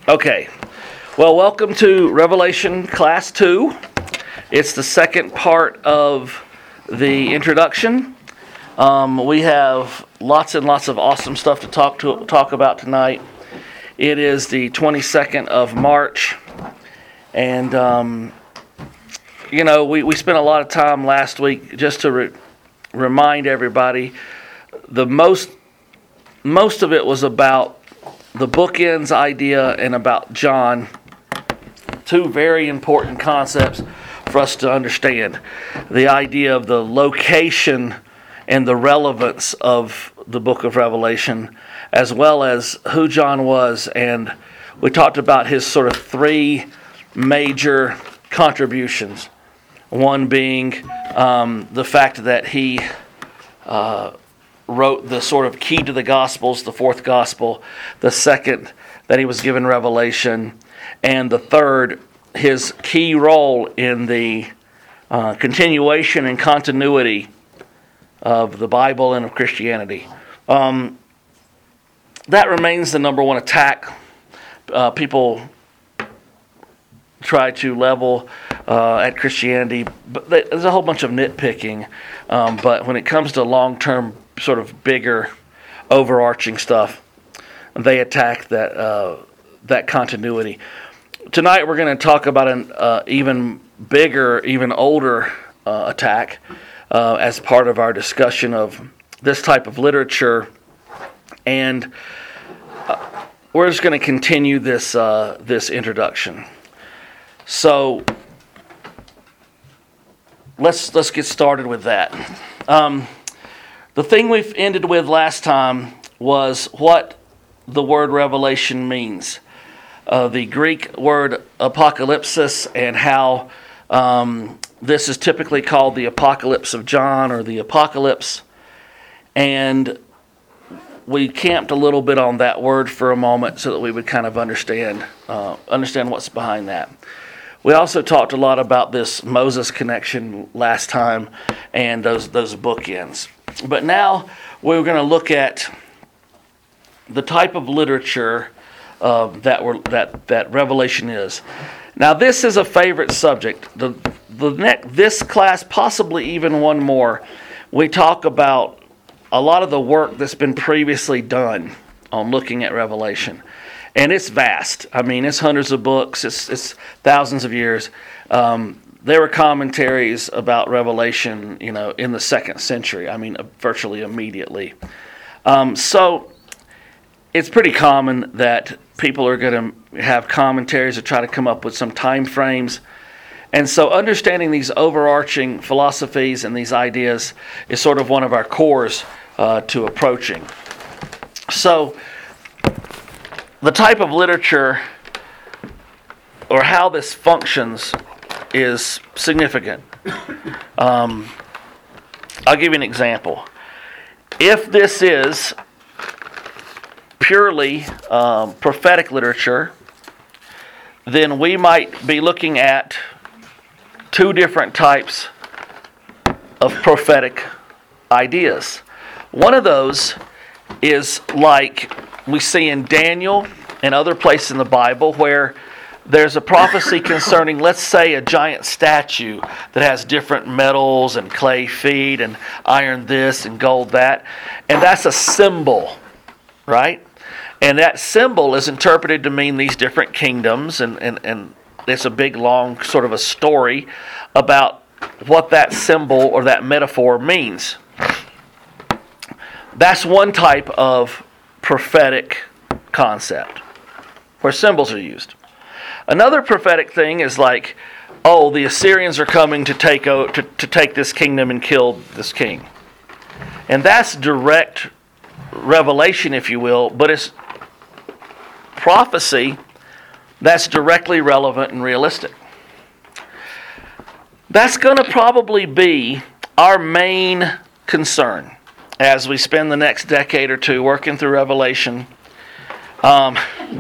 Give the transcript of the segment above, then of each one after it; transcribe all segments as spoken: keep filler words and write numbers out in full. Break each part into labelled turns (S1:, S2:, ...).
S1: Okay, well, welcome to Revelation Class two. It's the second part of the introduction. Um, we have lots and lots of awesome stuff to talk to talk about tonight. It is the twenty-second of March, and um, you know, we, we spent a lot of time last week just to re- remind everybody. The most most of it was about the bookends idea and about John, two very important concepts for us to understand. The idea of the location and the relevance of the book of Revelation, as well as who John was, and we talked about his sort of three major contributions. One being um, the fact that he uh, wrote the sort of key to the Gospels, the fourth Gospel. The second, that he was given revelation. And the third, his key role in the uh, continuation and continuity of the Bible and of Christianity. Um, that remains the number one attack. Uh, people try to level uh, at Christianity, but there's a whole bunch of nitpicking. Um, but when it comes to long-term sort of bigger, overarching stuff, they attack that uh, that continuity. Tonight we're going to talk about an uh, even bigger, even older uh, attack uh, as part of our discussion of this type of literature, and uh, we're just going to continue this uh, this introduction. So let's let's get started with that. Um, The thing we've ended with last time was what the word revelation means. Uh, the Greek word apocalypsis, and how um, this is typically called the Apocalypse of John or the Apocalypse. And we camped a little bit on that word for a moment so that we would kind of understand uh, understand what's behind that. We also talked a lot about this Moses connection last time and those those bookends. But now we're going to look at the type of literature uh, that we're, that that Revelation is. Now, this is a favorite subject. The the next this class, possibly even one more, we talk about a lot of the work that's been previously done on looking at Revelation, and it's vast. I mean, it's hundreds of books. It's it's thousands of years. Um, There were commentaries about Revelation, you know, in the second century. I mean, virtually immediately. Um, so it's pretty common that people are going to have commentaries that try to come up with some time frames. And so understanding these overarching philosophies and these ideas is sort of one of our cores uh, to approaching. So the type of literature or how this functions is significant. Um, I'll give you an example. If this is purely um, prophetic literature, then we might be looking at two different types of prophetic ideas. One of those is like we see in Daniel and other places in the Bible, where there's a prophecy concerning, let's say, a giant statue that has different metals and clay feet and iron this and gold that. And that's a symbol, right? And that symbol is interpreted to mean these different kingdoms. And, and, and it's a big, long sort of a story about what that symbol or that metaphor means. That's one type of prophetic concept where symbols are used. Another prophetic thing is like, oh, the Assyrians are coming to take o- to, to take this kingdom and kill this king. And that's direct revelation, if you will, but it's prophecy that's directly relevant and realistic. That's going to probably be our main concern as we spend the next decade or two working through Revelation. Um,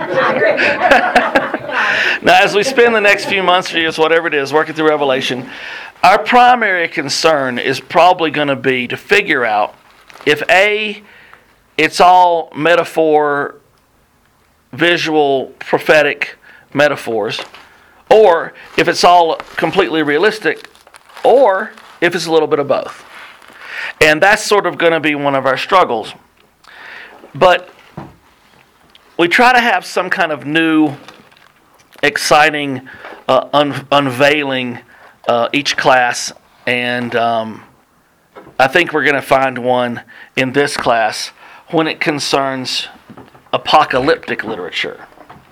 S1: now, as we spend the next few months, years, whatever it is, working through Revelation, our primary concern is probably going to be to figure out if A, it's all metaphor visual, prophetic metaphors, or if it's all completely realistic, or if it's a little bit of both. And that's sort of going to be one of our struggles. But we try to have some kind of new, exciting uh, un- unveiling uh, each class, and um, I think we're going to find one in this class when it concerns apocalyptic literature.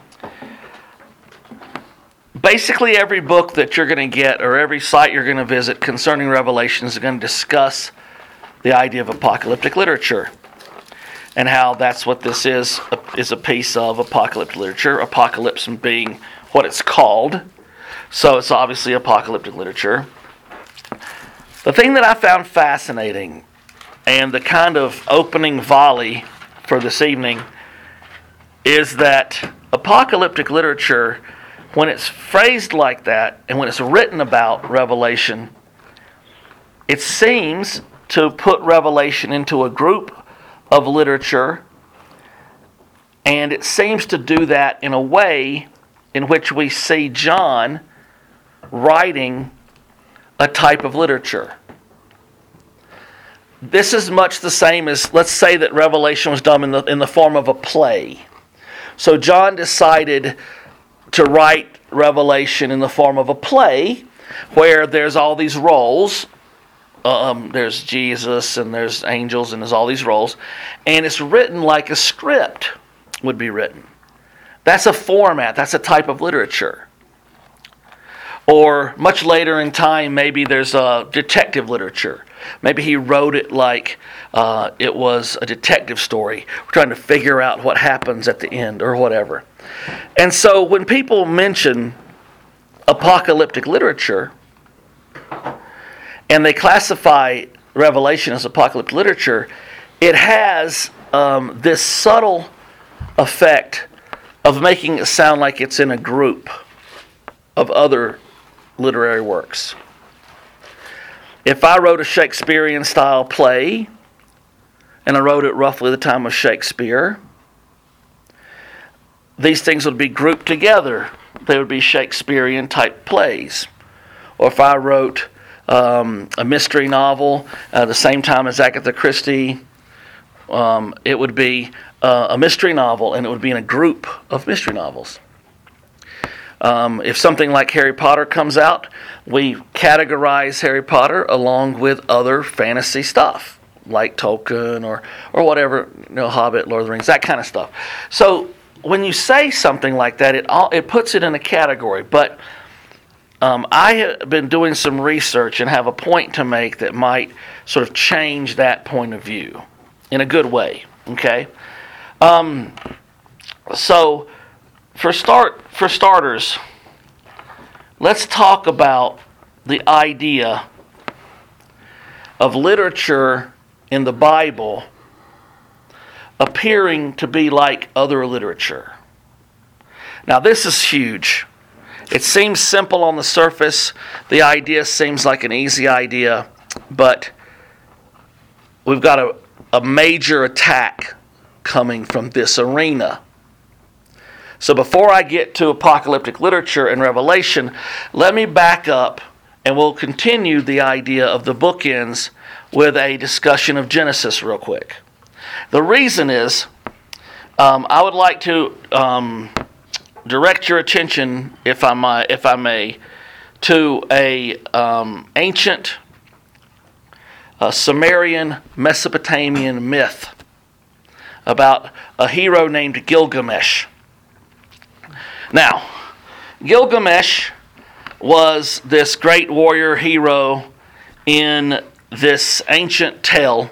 S1: Basically, every book that you're going to get or every site you're going to visit concerning Revelation is going to discuss the idea of apocalyptic literature and how that's what this is, is a piece of apocalyptic literature, apocalypse being what it's called. So it's obviously apocalyptic literature. The thing that I found fascinating and the kind of opening volley for this evening is that apocalyptic literature, when it's phrased like that and when it's written about Revelation, it seems to put Revelation into a group of literature, and it seems to do that in a way in which we see John writing a type of literature. This is much the same as, let's say that Revelation was done in the, in the form of a play. So John decided to write Revelation in the form of a play where there's all these roles. Um, there's Jesus and there's angels and there's all these roles. And it's written like a script would be written. That's a format. That's a type of literature. Or much later in time, maybe there's a detective literature. Maybe he wrote it like uh, it was a detective story. We're trying to figure out what happens at the end or whatever. And so when people mention apocalyptic literature and they classify Revelation as apocalyptic literature, it has um, this subtle effect of making it sound like it's in a group of other literary works. If I wrote a Shakespearean style play, and I wrote it roughly the time of Shakespeare, these things would be grouped together. They would be Shakespearean type plays. Or if I wrote um, a mystery novel at the same time as Agatha Christie, um, it would be uh, a mystery novel, and it would be in a group of mystery novels. Um, if something like Harry Potter comes out, we categorize Harry Potter along with other fantasy stuff, like Tolkien or or whatever, you know, Hobbit, Lord of the Rings, that kind of stuff. So when you say something like that, it all, it puts it in a category. But um, I have been doing some research and have a point to make that might sort of change that point of view in a good way. Okay, um, so. For start, for starters, let's talk about the idea of literature in the Bible appearing to be like other literature. Now, this is huge. It seems simple on the surface. The idea seems like an easy idea, but we've got a, a major attack coming from this arena. So before I get to apocalyptic literature and Revelation, let me back up and we'll continue the idea of the bookends with a discussion of Genesis real quick. The reason is um, I would like to um, direct your attention, if I may, if I may to a um, ancient uh, Sumerian Mesopotamian myth about a hero named Gilgamesh. Now, Gilgamesh was this great warrior hero in this ancient tale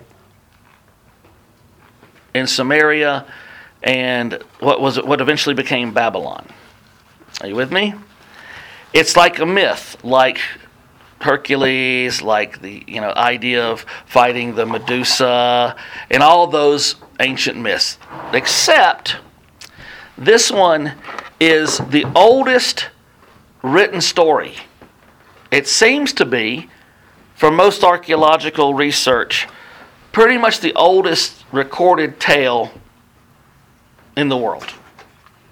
S1: in Sumeria and what was what eventually became Babylon. Are you with me? It's like a myth, like Hercules, like the you know idea of fighting the Medusa, and all those ancient myths, except this one is the oldest written story. It seems to be, from most archaeological research, pretty much the oldest recorded tale in the world.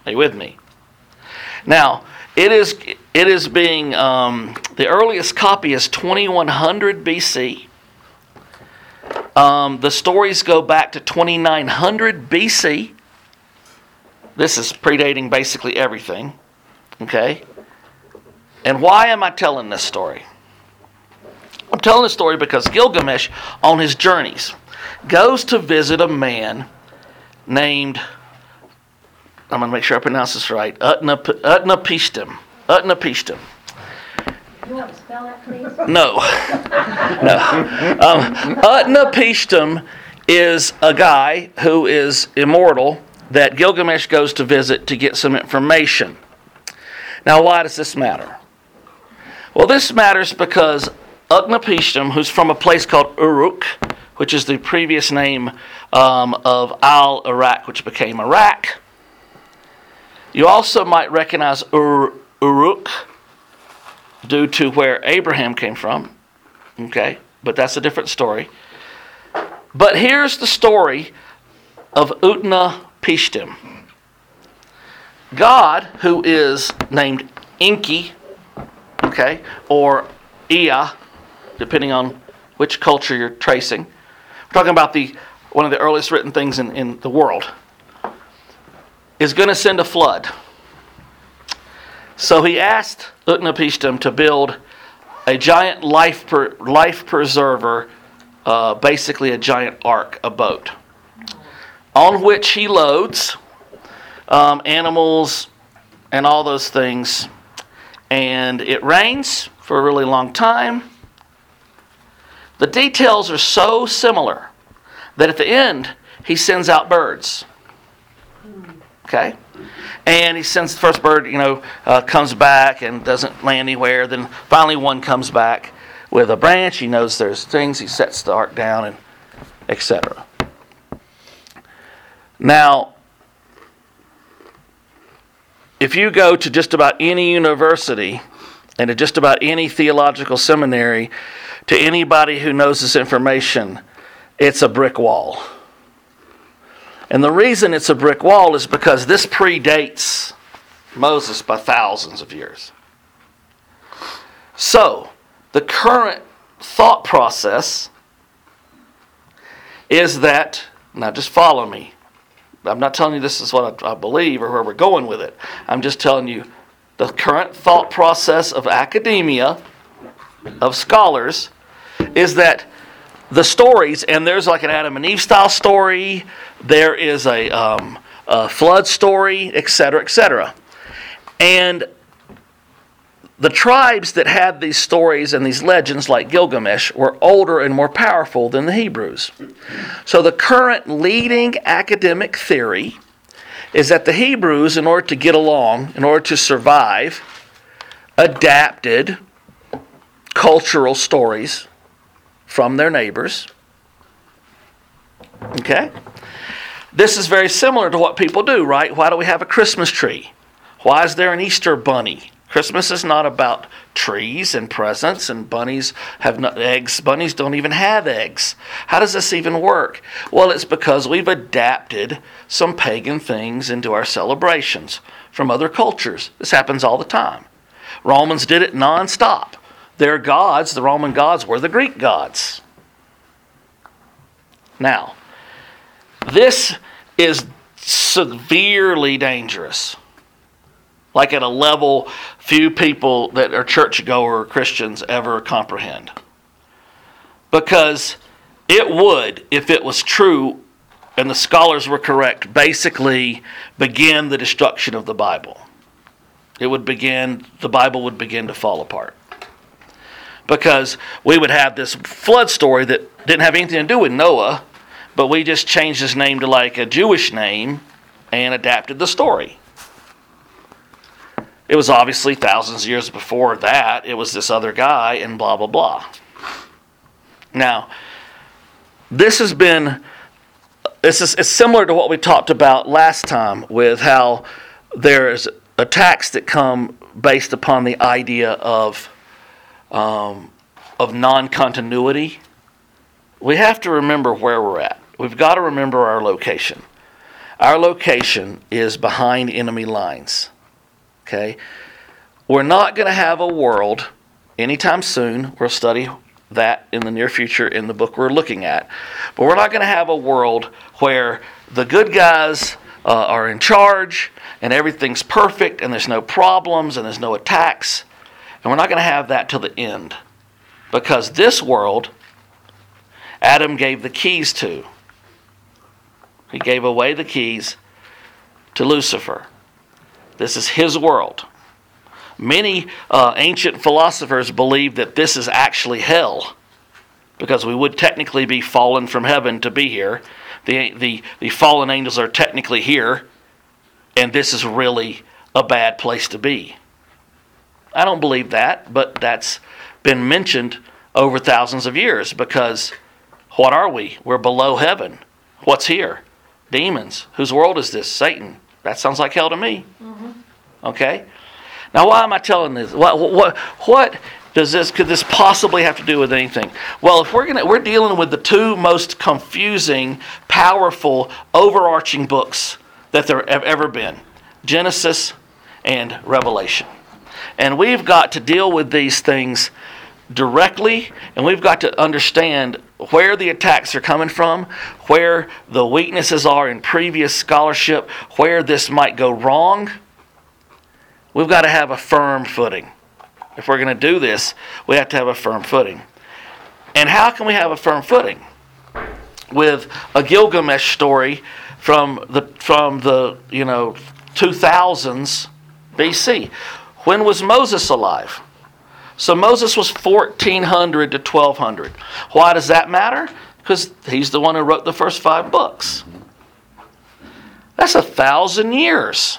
S1: Are you with me? Now, it is it is being, um, the earliest copy is twenty-one hundred B C. Um, the stories go back to twenty-nine hundred B C. This is predating basically everything. Okay? And why am I telling this story? I'm telling this story because Gilgamesh, on his journeys, goes to visit a man named, I'm going to make sure I pronounce this right, Utnapishtim. Utnapishtim. Utnapishtim.
S2: You want to spell that, please?
S1: No. no. Um, Utnapishtim is a guy who is immortal that Gilgamesh goes to visit to get some information. Now, why does this matter? Well, this matters because Utnapishtim, who's from a place called Uruk, which is the previous name um, of Al-Iraq, which became Iraq. You also might recognize Ur- Uruk due to where Abraham came from. Okay, but that's a different story. But here's the story of Utnapishtim. God, who is named Enki, okay, or Ea, depending on which culture you're tracing. We're talking about the one of the earliest written things in, in the world. Is going to send a flood. So he asked Utnapishtim to build a giant life per, life preserver, uh, basically a giant ark, a boat, on which he loads um, animals and all those things. And it rains for a really long time. The details are so similar that at the end, he sends out birds. Okay? And he sends the first bird, you know, uh, comes back and doesn't land anywhere. Then finally one comes back with a branch. He knows there's things. He sets the ark down, and et cetera. Now, if you go to just about any university and to just about any theological seminary, to anybody who knows this information, it's a brick wall. And the reason it's a brick wall is because this predates Moses by thousands of years. So, the current thought process is that, now just follow me. I'm not telling you this is what I, I believe or where we're going with it. I'm just telling you the current thought process of academia, of scholars, is that the stories, and there's like an Adam and Eve style story, there is a, um, a flood story, et cetera, et cetera. And the tribes that had these stories and these legends like Gilgamesh were older and more powerful than the Hebrews. So the current leading academic theory is that the Hebrews, in order to get along, in order to survive, adapted cultural stories from their neighbors. Okay? This is very similar to what people do, right? Why do we have a Christmas tree? Why is there an Easter bunny? Christmas is not about trees and presents, and bunnies have no eggs. Bunnies don't even have eggs. How does this even work? Well, it's because we've adapted some pagan things into our celebrations from other cultures. This happens all the time. Romans did it nonstop. Their gods, the Roman gods, were the Greek gods. Now, this is severely dangerous. Like at a level few people that are churchgoer Christians ever comprehend. Because it would, if it was true, and the scholars were correct, basically begin the destruction of the Bible. It would begin, the Bible would begin to fall apart. Because we would have this flood story that didn't have anything to do with Noah, but we just changed his name to like a Jewish name and adapted the story. It was obviously thousands of years before that. It was this other guy and blah, blah, blah. Now, this has been, this is it's similar to what we talked about last time with how there's attacks that come based upon the idea of um, of non-continuity. We have to remember where we're at. We've got to remember our location. Our location is behind enemy lines. Okay? We're not going to have a world anytime soon. We'll study that in the near future in the book we're looking at. But we're not going to have a world where the good guys uh, are in charge and everything's perfect and there's no problems and there's no attacks. And we're not going to have that till the end. Because this world, Adam gave the keys to. He gave away the keys to Lucifer. This is his world. Many uh, ancient philosophers believe that this is actually hell, because we would technically be fallen from heaven to be here. The, the, the fallen angels are technically here, and this is really a bad place to be. I don't believe that, but that's been mentioned over thousands of years, because what are we? We're below heaven. What's here? Demons. Whose world is this? Satan. That sounds like hell to me. Mm-hmm. Okay? Now, why am I telling this? What, what, what does this, could this possibly have to do with anything? Well, if we're gonna, we're dealing with the two most confusing, powerful, overarching books that there have ever been. Genesis and Revelation. And we've got to deal with these things directly, and we've got to understand where the attacks are coming from, where the weaknesses are in previous scholarship, where this might go wrong. We've got to have a firm footing. If we're going to do this, we have to have a firm footing. And how can we have a firm footing? With a Gilgamesh story from the from the you know two thousands B C. When was Moses alive? So Moses was fourteen hundred to twelve hundred. Why does that matter? Because he's the one who wrote the first five books. That's a thousand years.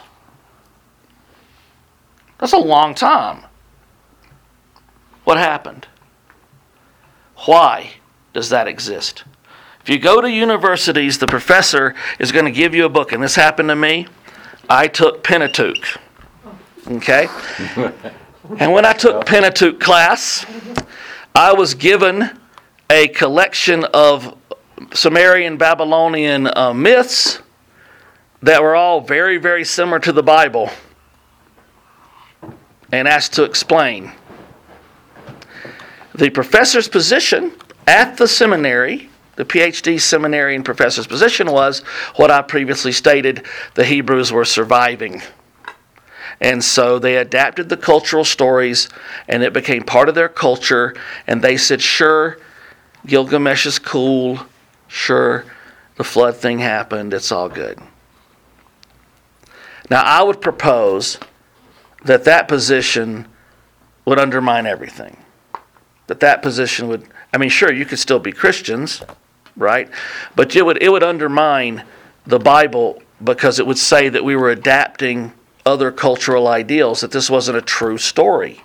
S1: That's a long time. What happened? Why does that exist? If you go to universities, the professor is going to give you a book, and this happened to me. I took Pentateuch. Okay? And when I took Pentateuch class, I was given a collection of Sumerian Babylonian uh, myths that were all very, very similar to the Bible, and asked to explain. The professor's position at the seminary, the PhD seminary and professor's position, was what I previously stated: the Hebrews were surviving. And so they adapted the cultural stories, and it became part of their culture. And they said, sure, Gilgamesh is cool. Sure, the flood thing happened. It's all good. Now, I would propose that that position would undermine everything. That that position would, I mean, sure, you could still be Christians, right? But it would, it would undermine the Bible, because it would say that we were adapting other cultural ideals, that this wasn't a true story.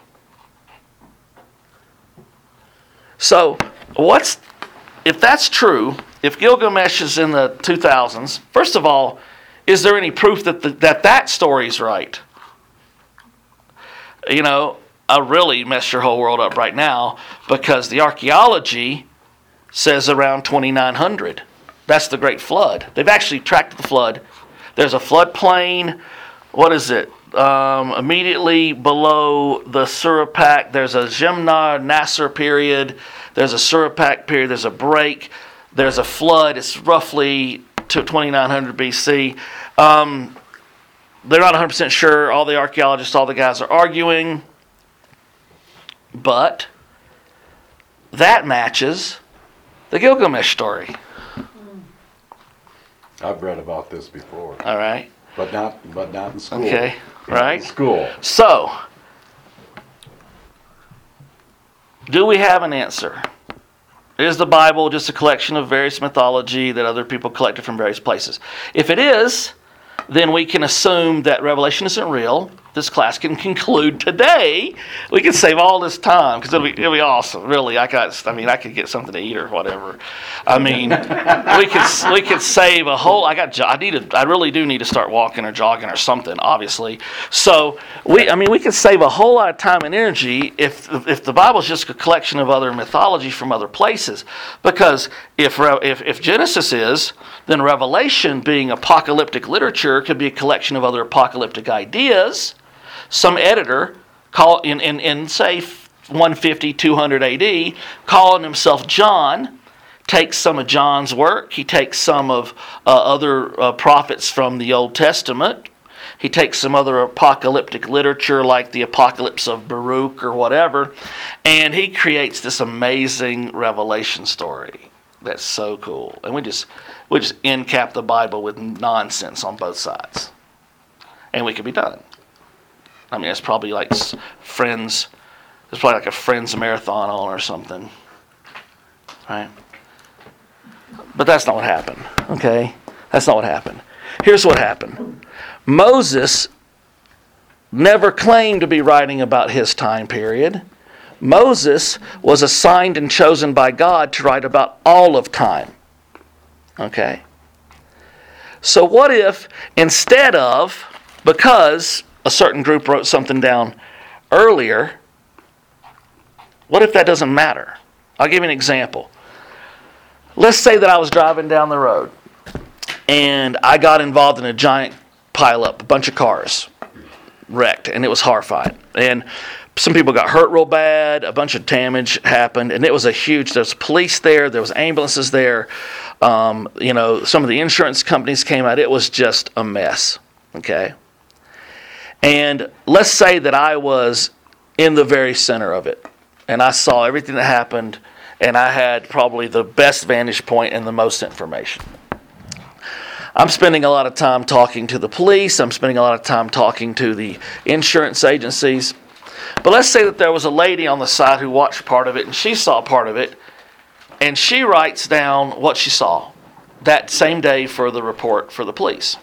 S1: So, what's if that's true, if Gilgamesh is in the two thousands, first of all, is there any proof that the, that, that story's right? You know, I really messed your whole world up right now, because the archaeology says around twenty-nine hundred. That's the Great Flood. They've actually tracked the flood. There's a floodplain. What is it? Um, immediately below the Surapak, there's a Jemnar Nasser period. There's a Surapak period. There's a break. There's a flood. It's roughly to twenty-nine hundred B C. Um, they're not one hundred percent sure. All the archaeologists, all the guys are arguing. But that matches the Gilgamesh story.
S3: I've read about this before.
S1: All right.
S3: But not, but not in school.
S1: Okay,
S3: Not
S1: right?
S3: in school.
S1: So, do we have an answer? Is the Bible just a collection of various mythology that other people collected from various places? If it is, then we can assume that Revelation isn't real, this class can conclude today, we can save all this time because it'll be it'll be awesome. Really, I got. I mean, I could get something to eat or whatever. I mean, we could we could save a whole. I got. I need to. I really do need to start walking or jogging or something. Obviously, so we. I mean, we could save a whole lot of time and energy if if the Bible's just a collection of other mythology from other places. Because if if if Genesis is, then Revelation, being apocalyptic literature, could be a collection of other apocalyptic ideas. Some editor, call in, in, in say one fifty, two hundred A D, calling himself John, takes some of John's work. He takes some of uh, other uh, prophets from the Old Testament. He takes some other apocalyptic literature like the Apocalypse of Baruch or whatever, and he creates this amazing Revelation story. That's so cool. And we just we just end cap the Bible with nonsense on both sides. And we could be done. I mean, it's probably like Friends, it's probably like a Friends marathon on or something. Right? But that's not what happened, okay? That's not what happened. Here's what happened. Moses never claimed to be writing about his time period. Moses was assigned and chosen by God to write about all of time. Okay? So what if instead of, because a certain group wrote something down earlier, what if that doesn't matter? I'll give you an example. Let's say that I was driving down the road and I got involved in a giant pileup, a bunch of cars wrecked, and it was horrifying. And some people got hurt real bad, a bunch of damage happened, and it was a huge, there was police there, there was ambulances there, um, you know, some of the insurance companies came out. It was just a mess, okay? And let's say that I was in the very center of it, and I saw everything that happened, and I had probably the best vantage point and the most information. I'm spending a lot of time talking to the police. I'm spending a lot of time talking to the insurance agencies. But let's say that there was a lady on the side who watched part of it, and she saw part of it, and she writes down what she saw that same day for the report for the police.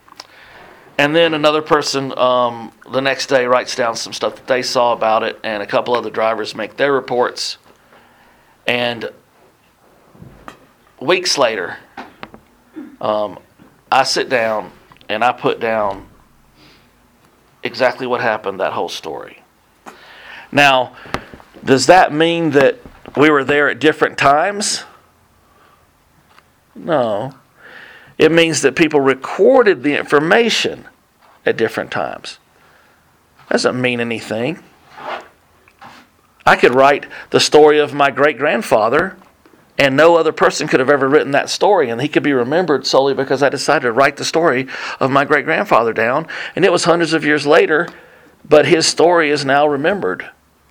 S1: And then another person um, the next day writes down some stuff that they saw about it, and a couple other drivers make their reports. And weeks later, um, I sit down and I put down exactly what happened, that whole story. Now, does that mean that we were there at different times? No. It means that people recorded the information at different times. Doesn't mean anything. I could write the story of my great-grandfather, and no other person could have ever written that story, and he could be remembered solely because I decided to write the story of my great-grandfather down, and it was hundreds of years later, but his story is now remembered.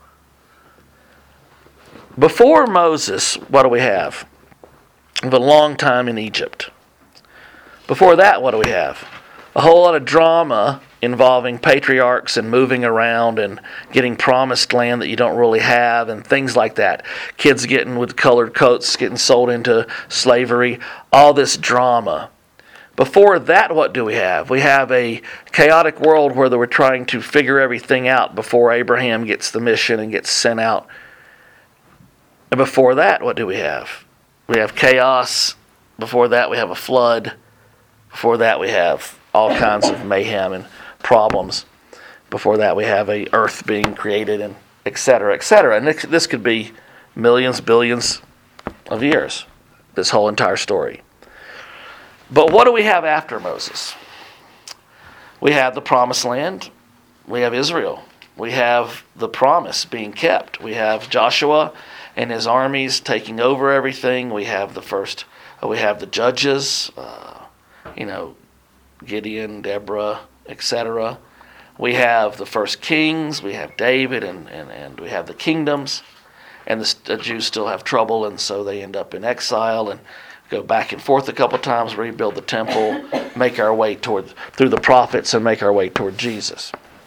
S1: Before Moses, what do we have? We have a long time in Egypt. Before that, what do we have? A whole lot of drama involving patriarchs and moving around and getting promised land that you don't really have and things like that. Kids getting with colored coats, getting sold into slavery, all this drama. Before that, what do we have? We have a chaotic world where they were trying to figure everything out before Abraham gets the mission and gets sent out. And before that, what do we have? We have chaos. Before that, we have a flood. Before that, we have all kinds of mayhem and problems. Before that, we have a earth being created, and et cetera, et cetera. And this, this could be millions, billions of years, this whole entire story. But what do we have after Moses? We have the promised land. We have Israel. We have the promise being kept. We have Joshua and his armies taking over everything. We have the first, we have the judges, uh, you know, Gideon, Deborah, et cetera. We have the first kings. We have David, and, and, and we have the kingdoms. And the, the Jews still have trouble, and so they end up in exile and go back and forth a couple times, rebuild the temple, make our way toward through the prophets, and make our way toward Jesus.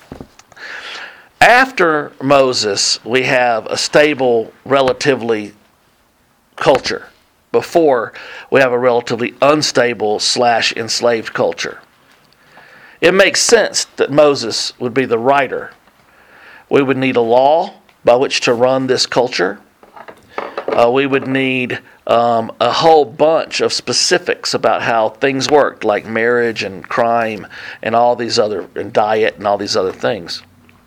S1: After Moses, we have a stable, relatively culture. Before, we have a relatively unstable slash enslaved culture. it makes sense that Moses would be the writer. We would need a law by which to run this culture. Uh, we would need um, a whole bunch of specifics about how things worked, like marriage and crime and all these other, and diet and all these other things.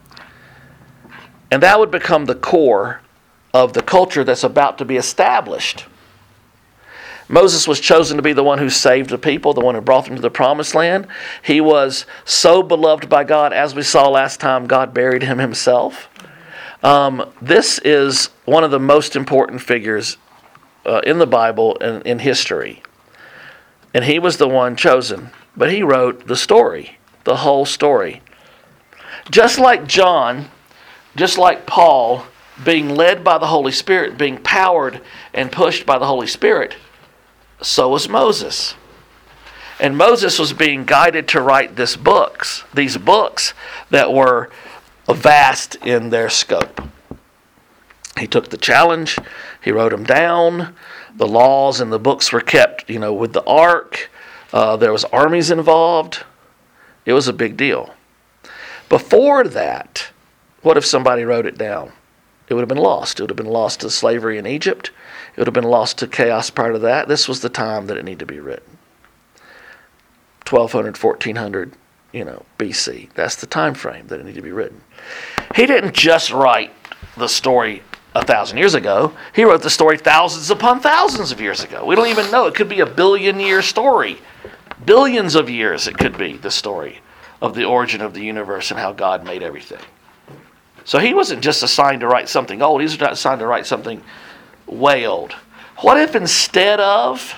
S1: And that would become the core of the culture that's about to be established. Moses was chosen to be the one who saved the people, the one who brought them to the promised land. He was so beloved by God, as we saw last time, God buried him himself. Um, this is one of the most important figures uh, in the Bible and in history. And he was the one chosen. But he wrote the story, the whole story. Just like John, just like Paul, being led by the Holy Spirit, being powered and pushed by the Holy Spirit, so was Moses. And Moses was being guided to write these books, these books that were vast in their scope. He took the challenge, he wrote them down. The laws and the books were kept, you know, with the ark. Uh, there was armies involved. It was a big deal. Before that, what if somebody wrote it down? It would have been lost. It would have been lost to slavery in Egypt. It would have been lost to chaos prior to that. This was the time that it needed to be written. twelve hundred, fourteen hundred, you know, B C. That's the time frame that it needed to be written. He didn't just write the story a thousand years ago. He wrote the story thousands upon thousands of years ago. We don't even know. It could be a billion-year story. Billions of years it could be, the story of the origin of the universe and how God made everything. So he wasn't just assigned to write something old. He was not assigned to write something way old. What if instead of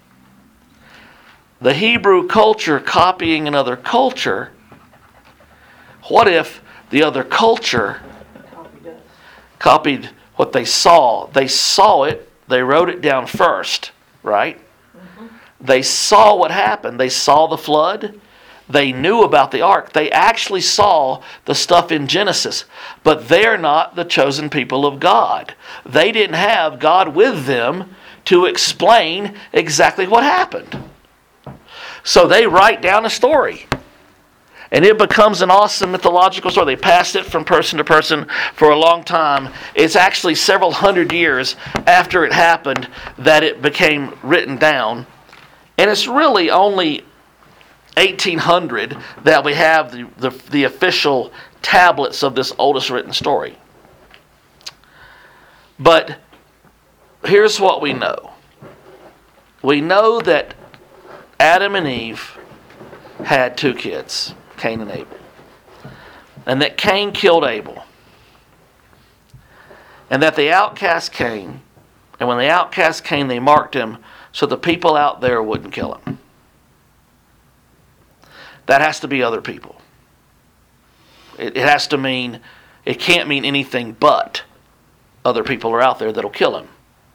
S1: the Hebrew culture copying another culture, what if the other culture copied what they saw? They saw it. They wrote it down first, right? Mm-hmm. They saw what happened. They saw the flood. They knew about the ark. They actually saw the stuff in Genesis. But they're not the chosen people of God. They didn't have God with them to explain exactly what happened. So they write down a story. And it becomes an awesome mythological story. They passed it from person to person for a long time. It's actually several hundred years after it happened that it became written down. And it's really only eighteen hundred that we have the, the, the official tablets of this oldest written story. But here's what we know. We know that Adam and Eve had two kids, Cain and Abel. And that Cain killed Abel. And that the outcast came. And when the outcast came, they marked him so the people out there wouldn't kill him. That has to be other people. It, it has to mean, it can't mean anything but other people are out there that'll kill him.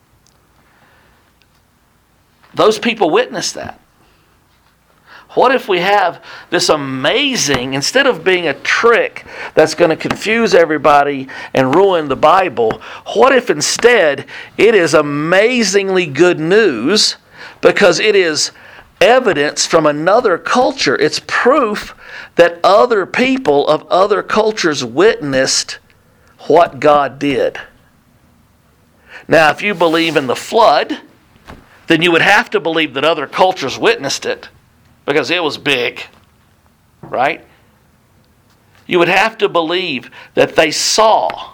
S1: Those people witnessed that. What if we have this amazing, instead of being a trick that's going to confuse everybody and ruin the Bible, what if instead it is amazingly good news because it is evidence from another culture. It's proof that other people of other cultures witnessed what God did. Now, if you believe in the flood, then you would have to believe that other cultures witnessed it because it was big, right? You would have to believe that they saw.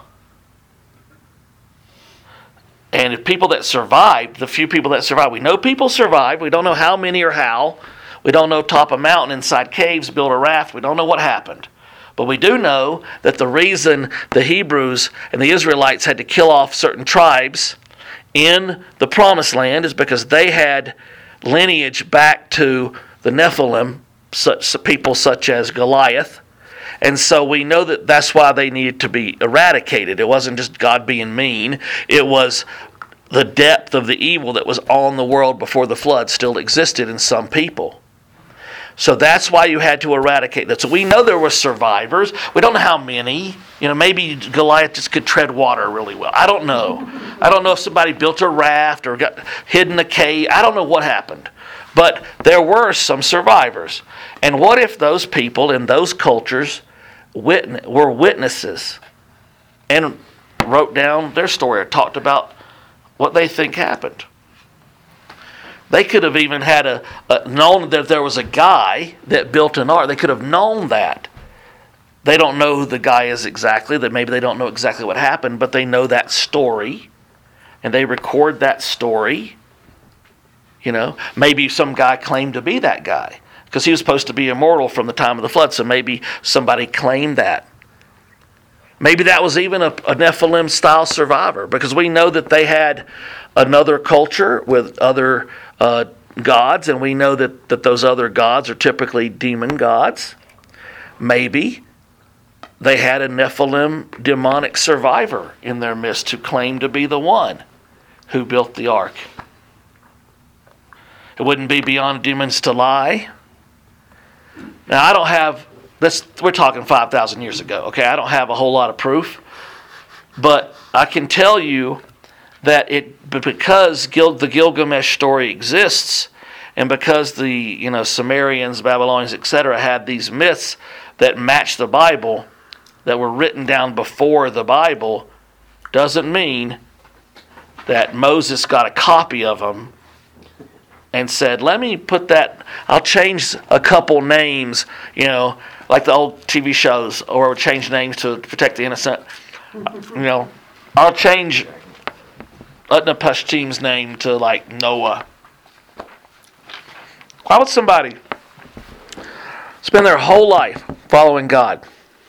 S1: And if people that survived, the few people that survived, we know people survived. We don't know how many or how. We don't know top a mountain inside caves, build a raft. We don't know what happened. But we do know that the reason the Hebrews and the Israelites had to kill off certain tribes in the Promised Land is because they had lineage back to the Nephilim, such people such as Goliath. And so we know that that's why they needed to be eradicated. It wasn't just God being mean. It was the depth of the evil that was on the world before the flood still existed in some people. So that's why you had to eradicate that. So we know there were survivors. We don't know how many. You know, maybe Goliath just could tread water really well. I don't know. I don't know if somebody built a raft or got hid in a cave. I don't know what happened. But there were some survivors. And what if those people in those cultures witness, were witnesses and wrote down their story or talked about what they think happened? They could have even had a, a known that there was a guy that built an ark. They could have known that. They don't know who the guy is exactly. That maybe they don't know exactly what happened, but they know that story, and they record that story. You know, maybe some guy claimed to be that guy because he was supposed to be immortal from the time of the flood. So maybe somebody claimed that. Maybe that was even a, a Nephilim-style survivor, because we know that they had another culture with other uh, gods, and we know that, that those other gods are typically demon gods. Maybe they had a Nephilim demonic survivor in their midst who claimed to be the one who built the ark. It wouldn't be beyond demons to lie. Now, I don't have this. We're talking five thousand years ago, okay? I don't have a whole lot of proof. But I can tell you that it, because Gil, the Gilgamesh story exists, and because the you know Sumerians, Babylonians, et cetera, had these myths that match the Bible, that were written down before the Bible, doesn't mean that Moses got a copy of them and said, let me put that, I'll change a couple names, you know, like the old T V shows, or change names to protect the innocent. You know, I'll change Utnapishtim's name to like Noah. Why would somebody spend their whole life following God,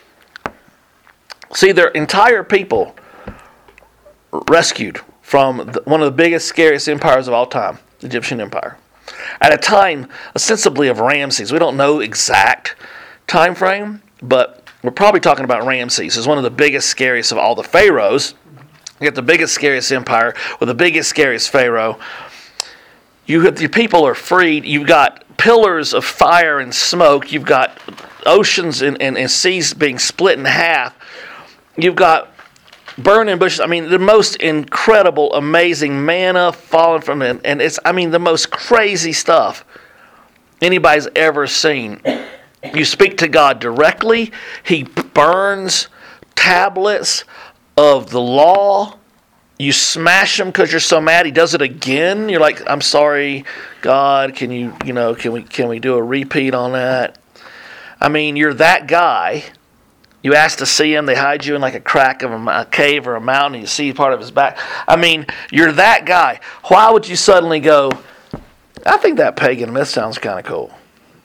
S1: see their entire people rescued from the, one of the biggest, scariest empires of all time, the Egyptian Empire, at a time ostensibly of Ramses? We don't know exact time frame, but we're probably talking about Ramses as one of the biggest, scariest of all the pharaohs. You get the biggest, scariest empire with the biggest, scariest pharaoh. You have, your people are freed. You've got pillars of fire and smoke. You've got oceans and, and, and seas being split in half. You've got burning bushes. I mean, the most incredible, amazing manna falling from it. And it's, I mean, the most crazy stuff anybody's ever seen. You speak to God directly. He burns tablets of the law. You smash them because you're so mad. He does it again. You're like, I'm sorry, God. Can you, you know, can we, can we do a repeat on that? I mean, you're that guy. You ask to see him. They hide you in like a crack of a, a cave or a mountain. And you see part of his back. I mean, you're that guy. Why would you suddenly go, I think that pagan myth sounds kind of cool?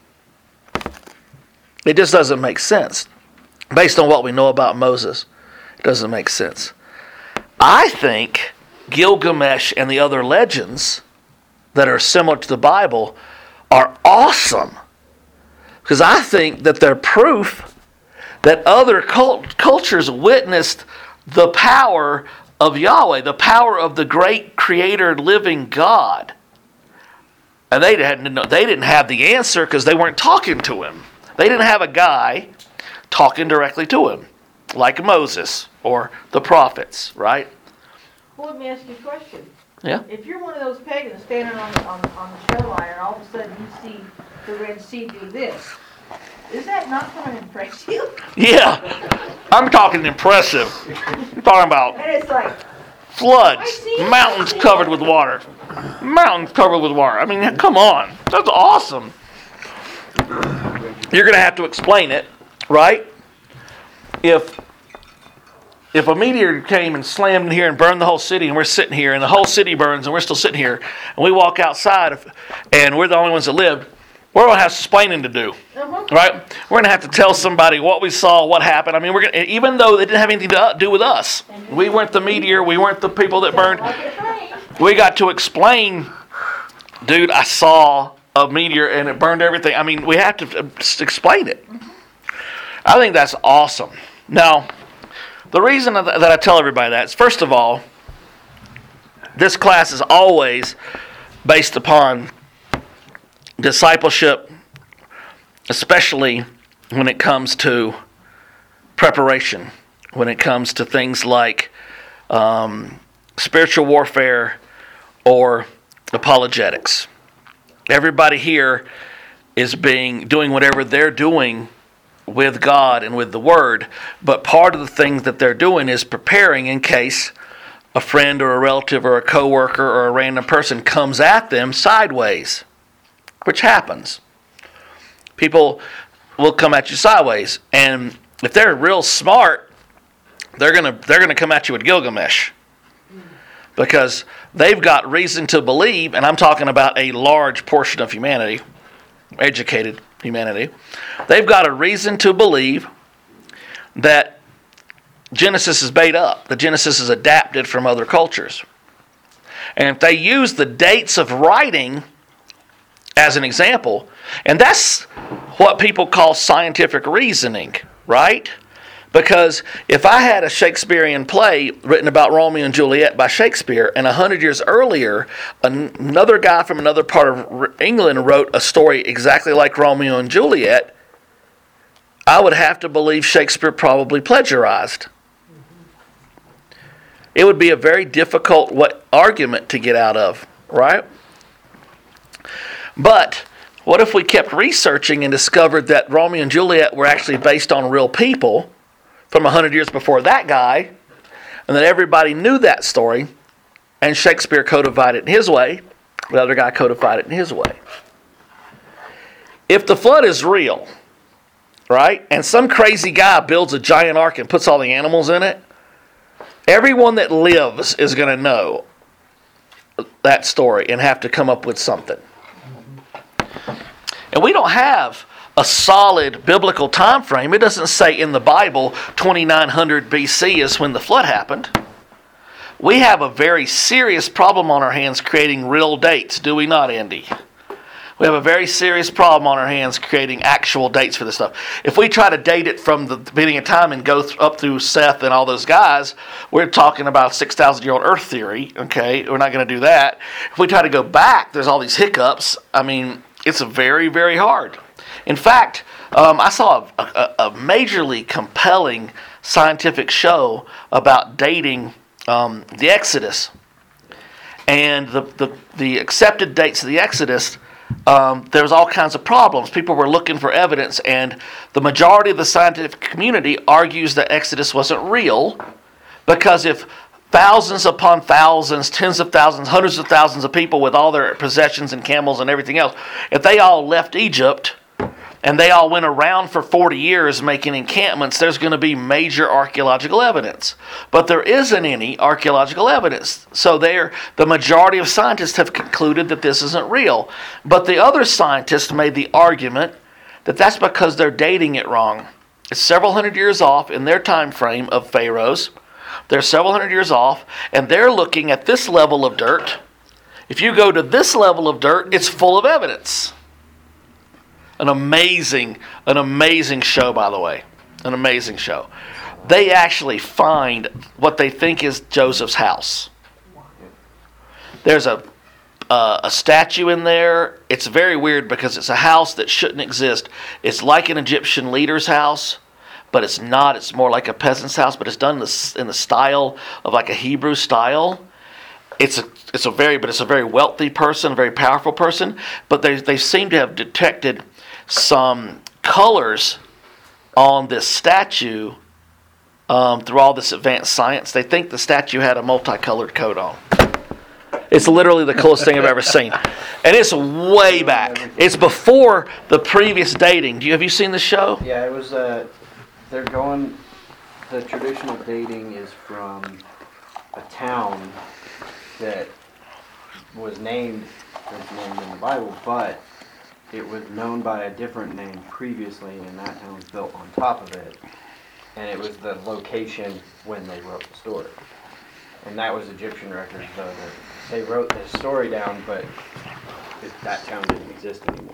S1: It just doesn't make sense. Based on what we know about Moses, it doesn't make sense. I think Gilgamesh and the other legends that are similar to the Bible are awesome. Because I think that they're proof that other cult- cultures witnessed the power of Yahweh, the power of the great creator living God. And they didn't, they didn't have the answer because they weren't talking to him. They didn't have a guy talking directly to him, like Moses or the prophets, right?
S4: Well, let me ask you a question.
S1: Yeah.
S4: If you're one of those pagans standing on the, on, on the shoreline and all of a sudden you see the Red Sea do this, is that not going to impress you?
S1: Yeah. I'm talking impressive. I'm talking about
S4: And it's like,
S1: floods, mountains covered with water. Mountains covered with water. I mean, come on. That's awesome. You're going to have to explain it, right? If if a meteor came and slammed in here and burned the whole city, and we're sitting here, and the whole city burns, and we're still sitting here, and we walk outside, and we're the only ones that lived, we're going to have explaining to do,
S4: uh-huh.
S1: right? We're going to have to tell somebody what we saw, what happened. I mean, we're going to, even though they didn't have anything to do with us, we weren't the meteor, we weren't the people that burned. We got to explain, dude, I saw a meteor and it burned everything. I mean, we have to explain it. I think that's awesome. Now, the reason that I tell everybody that is, first of all, this class is always based upon discipleship, especially when it comes to preparation, when it comes to things like um, spiritual warfare or apologetics. everybody here is being doing whatever they're doing with God and with the Word, but part of the things that they're doing is preparing in case a friend or a relative or a coworker or a random person comes at them sideways, which happens. People will come at you sideways, and if they're real smart, they're gonna they're gonna come at you with Gilgamesh, because they've got reason to believe, and I'm talking about a large portion of humanity, educated humanity, they've got a reason to believe that Genesis is made up, that Genesis is adapted from other cultures. And if they use the dates of writing as an example, and that's what people call scientific reasoning, right? Because if I had a Shakespearean play written about Romeo and Juliet by Shakespeare, and a hundred years earlier, another guy from another part of England wrote a story exactly like Romeo and Juliet, I would have to believe Shakespeare probably plagiarized. It would be a very difficult what, argument to get out of, right? But what if we kept researching and discovered that Romeo and Juliet were actually based on real people from a hundred years before that guy, and that everybody knew that story, and Shakespeare codified it in his way, the other guy codified it in his way. If the flood is real, right, and some crazy guy builds a giant ark and puts all the animals in it, everyone that lives is going to know that story and have to come up with something. And we don't have a solid biblical time frame. It doesn't say in the Bible twenty-nine hundred B C is when the flood happened. We have a very serious problem on our hands creating real dates, do we not, Andy? We have a very serious problem on our hands creating actual dates for this stuff. If we try to date it from the beginning of time and go th- up through Seth and all those guys, we're talking about six thousand year old Earth theory, okay? We're not going to do that. If we try to go back, there's all these hiccups. I mean, it's very, very hard. In fact, um, I saw a, a, a majorly compelling scientific show about dating um, the Exodus. And the, the, the accepted dates of the Exodus, um, there was all kinds of problems. People were looking for evidence, and the majority of the scientific community argues that Exodus wasn't real, because if thousands upon thousands, tens of thousands, hundreds of thousands of people with all their possessions and camels and everything else, if they all left Egypt and they all went around for forty years making encampments, there's going to be major archaeological evidence. But there isn't any archaeological evidence. So there, the majority of scientists have concluded that this isn't real. But the other scientists made the argument that that's because they're dating it wrong. It's several hundred years off in their time frame of pharaohs. They're several hundred years off, and they're looking at this level of dirt. If you go to this level of dirt, it's full of evidence. An amazing, an amazing show, by the way. An amazing show. They actually find what they think is Joseph's house. There's a uh, a statue in there. It's very weird because it's a house that shouldn't exist. It's like an Egyptian leader's house, but it's not. It's more like a peasant's house, but it's done in the, in the style of like a Hebrew style. It's a it's a very but it's a very wealthy person, a very powerful person. But they they seem to have detected some colors on this statue um, through all this advanced science. They think the statue had a multicolored coat on. It's literally the coolest thing I've ever seen, and it's way back. It's before the previous dating. Do you have you seen the show?
S5: Yeah, it was. Uh, they're going. The traditional dating is from a town that was named that's named in the Bible, but it was known by a different name previously, and that town was built on top of it. And it was the location when they wrote the story. And that was Egyptian records, though, that they wrote the story down, but it, that town didn't exist anymore.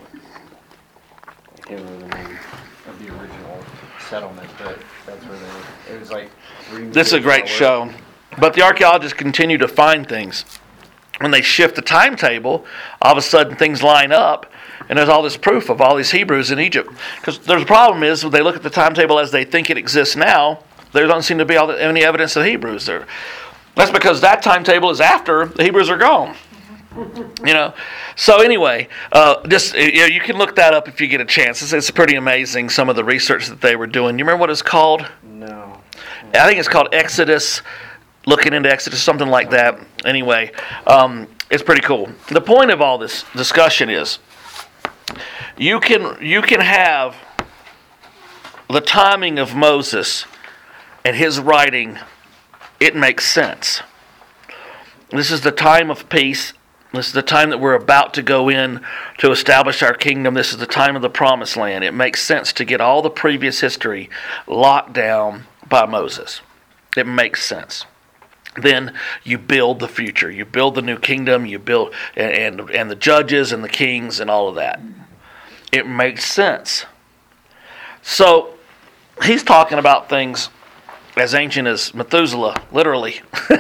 S5: I can't remember the name of the original settlement, but that's where they, it was like three
S1: This is a great show. But the archaeologists continue to find things. When they shift the timetable, all of a sudden things line up, and there's all this proof of all these Hebrews in Egypt. Because there's a problem is, when they look at the timetable as they think it exists now, there doesn't seem to be all the, any evidence of Hebrews there. That's because that timetable is after the Hebrews are gone. You know, so anyway, uh, just you know, you can look that up if you get a chance. It's, it's pretty amazing some of the research that they were doing. You remember what it's called?
S5: No.
S1: I think it's called Exodus. Looking into Exodus, something like that. Anyway, um, it's pretty cool. The point of all this discussion is, you can you can have the timing of Moses and his writing. It makes sense. This is the time of peace. This is the time that we're about to go in to establish our kingdom. This is the time of the promised land. It makes sense to get all the previous history locked down by Moses. It makes sense. Then you build the future. You build the new kingdom. You build and, and and the judges and the kings and all of that. It makes sense. So he's talking about things as ancient as Methuselah, literally.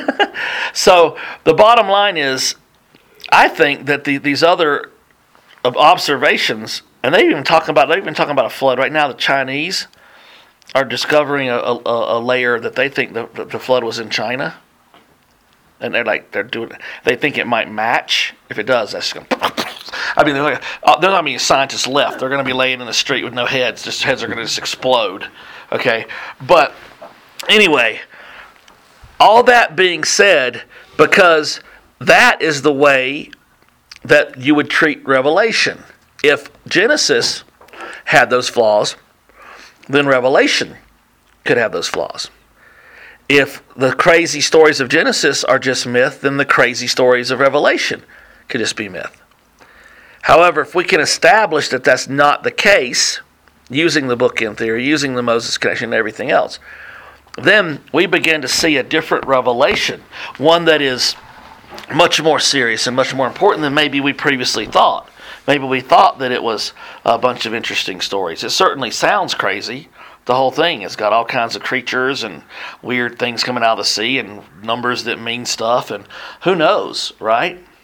S1: So the bottom line is, I think that the, these other observations, and they even talking about they even talking about a flood right now. The Chinese are discovering a, a, a layer that they think the, the flood was in China, and they're like they're doing. They think it might match. If it does, that's going. I mean, they're like, uh, there's not many scientists left. They're going to be laying in the street with no heads. Just heads are going to just explode. Okay, but anyway, all that being said, because that is the way that you would treat Revelation. If Genesis had those flaws, then Revelation could have those flaws. If the crazy stories of Genesis are just myth, then the crazy stories of Revelation could just be myth. However, if we can establish that that's not the case, using the bookend theory, using the Moses connection and everything else, then we begin to see a different revelation, one that is much more serious and much more important than maybe we previously thought. Maybe we thought that it was a bunch of interesting stories. It certainly sounds crazy. The whole thing has got all kinds of creatures and weird things coming out of the sea and numbers that mean stuff, and who knows, right?